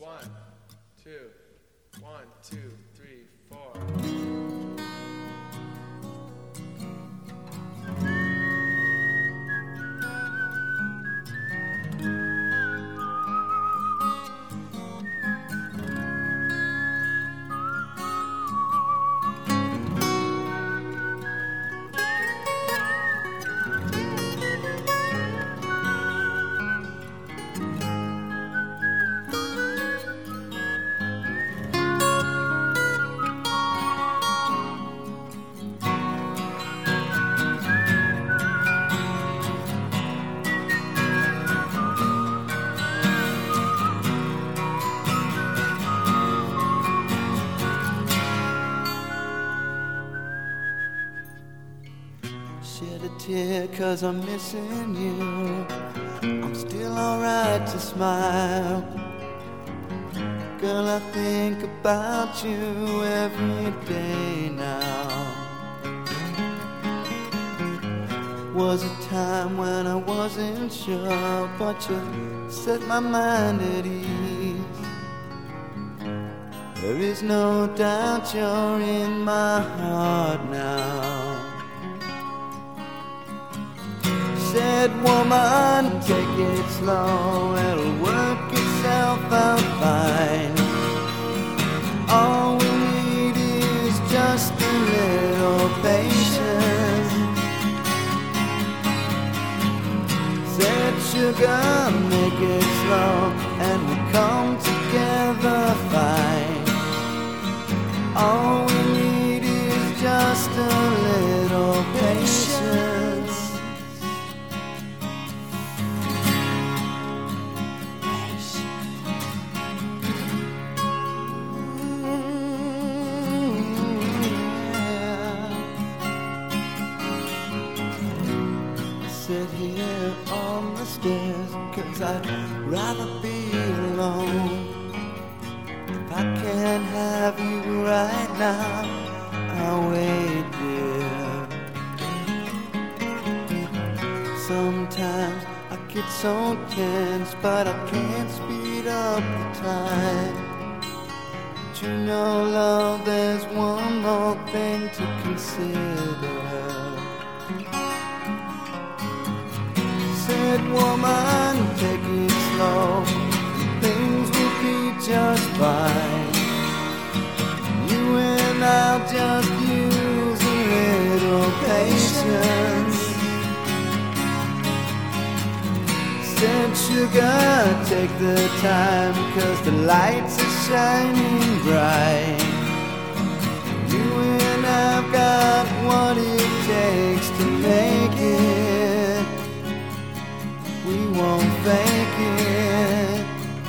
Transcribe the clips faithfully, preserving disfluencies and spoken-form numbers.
One, two, one, two, three, four. Shed a tear cause I'm missing you. I'm still alright to smile. Girl, I think about you every day now. Was a time when I wasn't sure, but you set my mind at ease. There is no doubt you're in my heart now. Said, woman, take it slow, it'll work itself out fine. All we need is just a little patience. Said, sugar, make it slow, and we'll come together fine. All we need is just a little patience. Sit here on the stairs, cause I'd rather be alone. If I can't have you right now, I'll wait, dear. Sometimes I get so tense, but I can't speed up the time. But you know, love, there's one more thing to consider. Said, woman, take it slow, things will be just fine. You and I'll just use a little patience. Said, sugar, take the time, cause the lights are shining bright. You and I've got what it takes to make it. We won't fake it,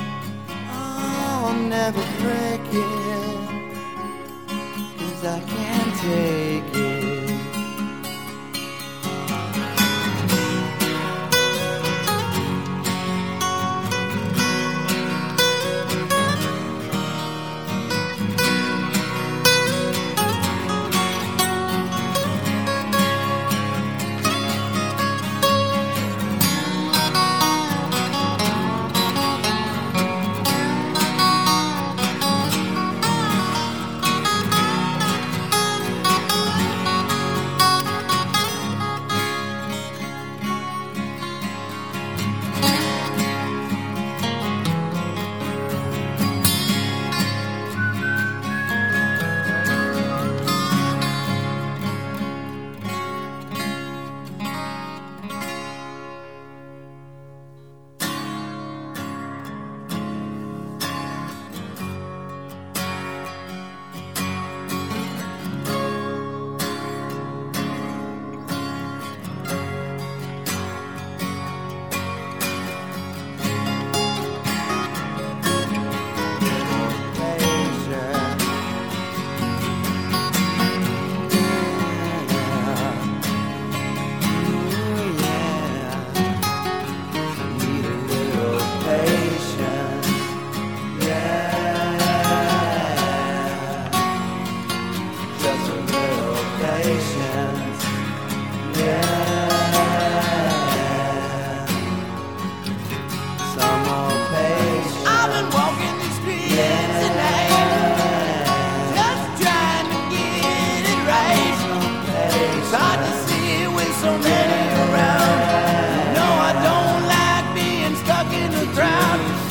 oh, never break it, cause I can't take it. begins tonight. Just trying to get it right. It's hard to see with so many around. No, I don't like being stuck in the crowd.